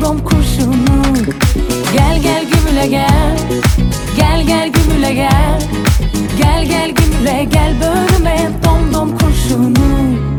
dom kurşunu. Gel gel gümüle gel, gel gel gümüle gel, gel gel gümüle gel böğrüme dom dom kurşunu.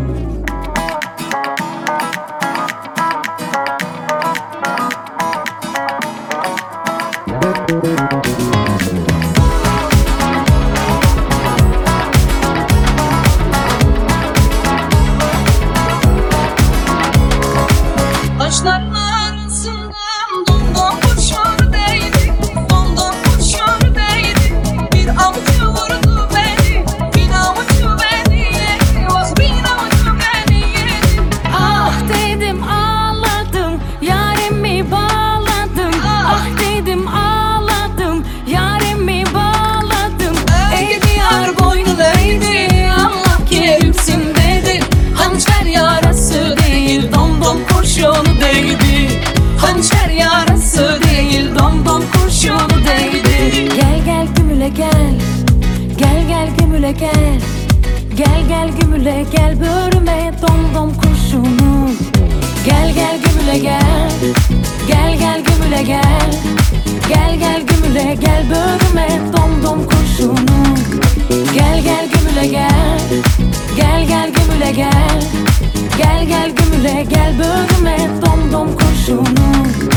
Taşların arasından domdom kurşun değdi, domdom kurşun değdi. Bir avucu vurdu beni, bir avucu beni yedi, oh bir avucu beni yedi. Ah dedim ağladım, yarimi bağladım. Ah dedim ağladım, yarimi bağladım. Ey diyar boynuna eğdi, Allah kerimsin dedi. Hançer yarası değil, domdom kurşunu değdi. Hançer yarası değil, domdom kurşunu değdi. Gel gel gümüle gel, gel gel gümüle gel, gel gel gümüle gel böğrüme dom dom kurşunu. Gel gel gümüle gel, gel gel gümüle gel, gel gel gümüle gel böğrüme dom dom kurşunu. Gel gel gümüle gel, gel gel gümüle gel, gel gel gümüle gel böğrüme dom dom kurşunu.